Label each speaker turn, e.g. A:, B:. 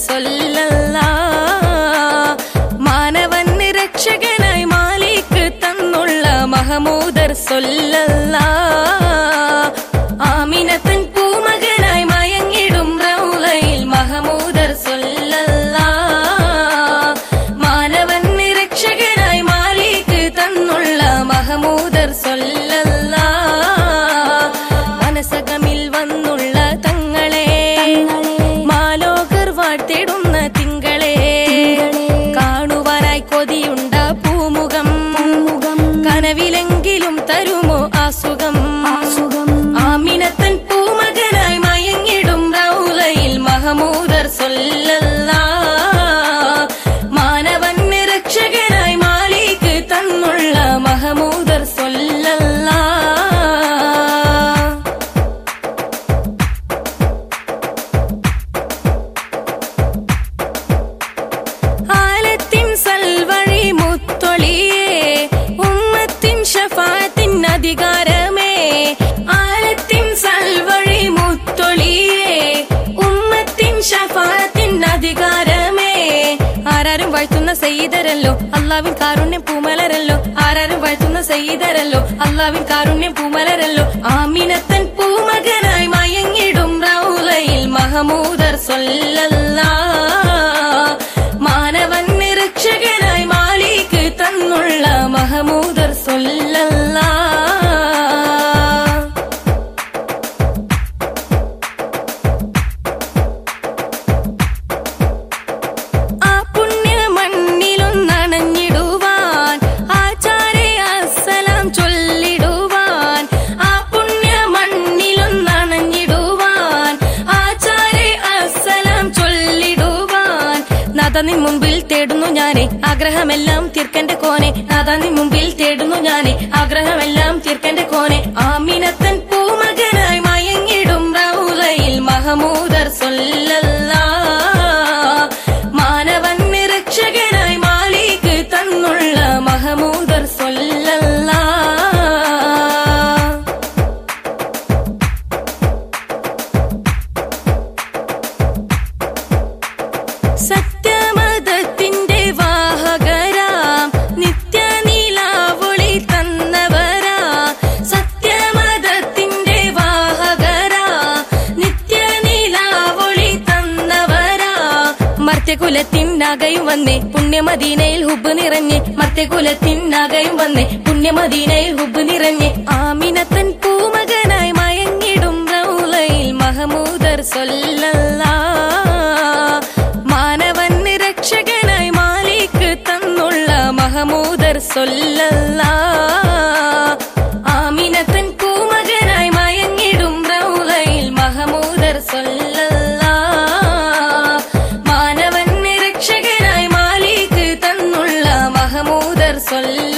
A: സല്ലല്ലാ മാനവൻ രക്ഷകനായി മാലിക് തന്നുള്ള മഹമൂദർ സല്ലല്ലാ ആമിനത്തൻ പൂമകനായി മയങ്ങിടും റൗളയിൽ മഹമൂദർ സല്ലല്ലാ മാനവൻ രക്ഷകനായി മാലിക് തന്നുള്ള മഹമൂദർ സല്ലല്ലാ മനസകമിൽ വന്നുള്ള തങ്ങളെ മാലോകർ വാഴ്ത്തിടുന്ന തിങ്കളെ കാണുവാനായി കൊതിയുണ്ട പൂമുഖം കനവിലെങ്കിലും തരുമോ ആസുഖം ആമിനത്തൻ പൂമകനായി മയങ്ങിടും റൗളയിൽ മഹമൂദർ സല്ലല്ലാ മാനവൻ രക്ഷകനായി മാലിക് തന്നുള്ള മഹമൂദർ സല്ലല്ലാ ആലത്തിൻ സൽവഴി മുത്തൊളിയേ ഉമ്മത്തിൻ ഷഫാഅത്തിൻ അധികാരമേ ആലത്തിൻ സൽവഴി മുത്തൊളിയേ ഉമ്മത്തിൻ ഷഫാഅത്തിൻ അധികാരമേ ആരാരും വാഴ്ത്തുന്ന സയ്യിദരല്ലോ അല്ലാഹുവിൻ കാരുണ്യം പൂമലരല്ലോ ആരാരും വാഴ്ത്തുന്ന സയ്യിദരല്ലോ അല്ലാഹുവിൻ കാരുണ്യം പൂമലരല്ലോ ആമിനത്തൻ പൂമകനായി മയങ്ങിടും റൗളയിൽ മഹമൂദർ സല്ലല്ലാ മാനവൻ രക്ഷകനായി മാലിക് തന്നുള്ള മഹമൂദർ സല്ലല്ലാ ആ പുണ്യ മണ്ണിലൊന്നണഞ്ഞിടുവാൻ ആചാരെ അസ്സലാം ചൊല്ലിടുവാൻ ആ പുണ്യ മണ്ണിലൊന്നണഞ്ഞിടുവാൻ ആചാരെ അസ്സലാം ചൊല്ലിടുവാൻ നാഥ നിൻ മുമ്പിൽ തേടുന്നു ഞാനേ ആഗ്രഹമെല്ലാം തീർക്കന്റെ കോനെ നാഥ നിൻ മുമ്പിൽ തേടുന്നു ഞാനേ ആഗ്രഹമെല്ലാം തീർക്കന്റെ കോനെ ആമിനത്തൻ പൂമകനായി മയങ്ങിടും റൗളയിൽ മഹമൂദർ സല്ലല്ലാ മാനവൻ രക്ഷകനായി മാലിക് തന്നുള്ള മഹമൂദർ സല്ലല്ലാ സത്യമതത്തിന്റെ വാഹകരാം നിത്യനിലാവൊളി തന്നവരാ സത്യമതത്തിന്റെ വാഹകരാ നിത്യനിലാവൊളി തന്നവരാ മർത്യകുലത്തിനാകയും വന്നേ പുണ്യമദീനയിൽ ഹുബ് നിറഞ്ഞേ മർത്യകുലത്തിനാകയും വന്നേ പുണ്യമദീനയിൽ ഹുബ് നിറഞ്ഞേ ആമിനത്തൻ പൂമകനായി മയങ്ങിടും റൗളയിൽ മഹമൂദർ സല്ലല്ലാ മാനവൻ രക്ഷകനായി മാലിക് തന്നുള്ള മഹമൂദർ സല്ലല്ലാ ആമിനത്തൻ പൂമകനായി മയങ്ങിടും റൗളയിൽ മഹമൂദർ സല്ലല്ലാ മാനവൻ രക്ഷകനായി മാലിക് തന്നുള്ള മഹമൂദർ സല്ലല്ലാ